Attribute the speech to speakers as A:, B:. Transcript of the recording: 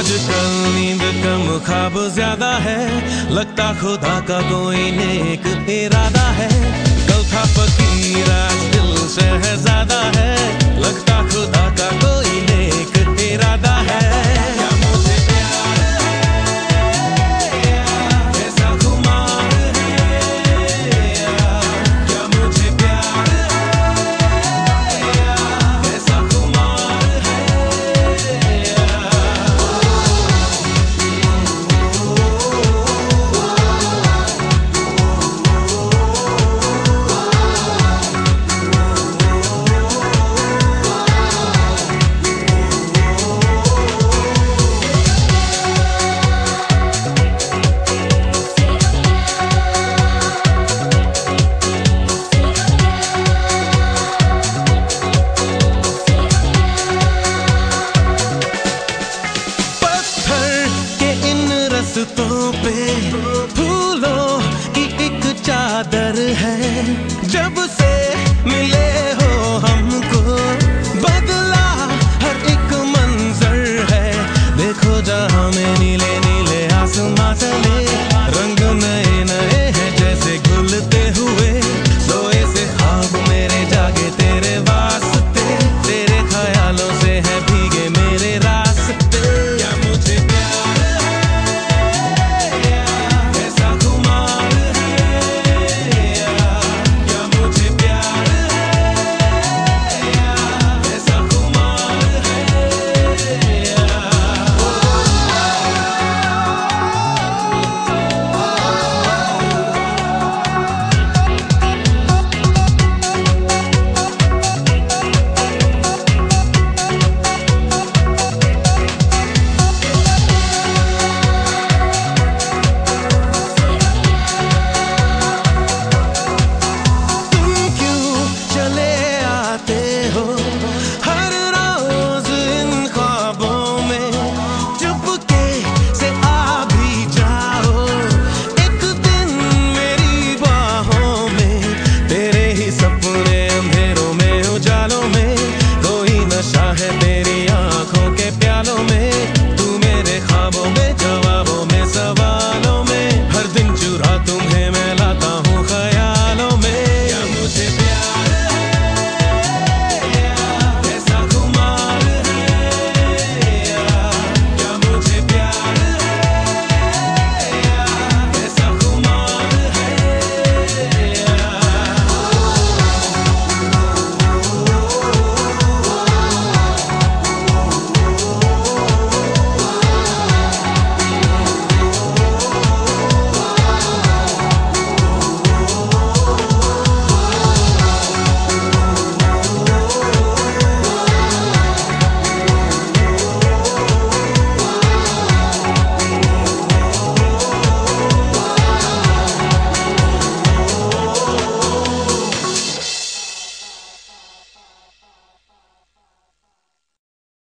A: आजकल नींद कम ख्वाब ज्यादा है, लगता खुदा का कोई नेक इरादा है। कल था फकीर आज दिल शहजादा है, लगता खुदा का कोई नेक इरादा है। क्या मुझे प्यार है, ऐसा खुमार है, क्या मुझे प्यार है, ऐसा खुमार है। रस्तों पे फूलों की एक चादर है, जब से मिले हो हमको बदला हर एक मंजर है। देखो जहां में नीले नीले आसमां चले, रंग नए नए हैं जैसे घुलते हुए। सोए से ख्वाब मेरे जागे तेरे वास्ते, तेरे ख्यालों से है भीगे मेरे रास्ते। क्या मुझे प्यार है तेरी आंखों के प्यालों में, तू मेरे ख्वाबों में जाओ।